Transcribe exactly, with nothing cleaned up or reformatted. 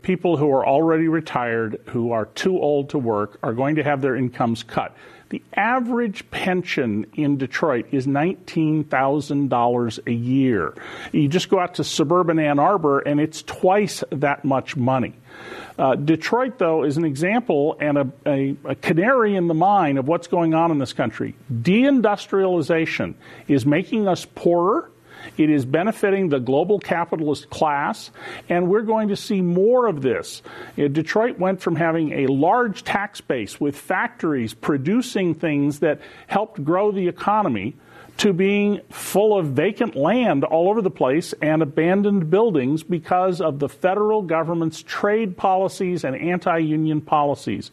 People who are already retired, who are too old to work, are going to have their incomes cut. The average pension in Detroit is nineteen thousand dollars a year. You just go out to suburban Ann Arbor, and it's twice that much money. Uh, Detroit, though, is an example and a, a, a canary in the mine of what's going on in this country. Deindustrialization is making us poorer. It is benefiting the global capitalist class, and we're going to see more of this. You know, Detroit went from having a large tax base with factories producing things that helped grow the economy to being full of vacant land all over the place and abandoned buildings because of the federal government's trade policies and anti-union policies.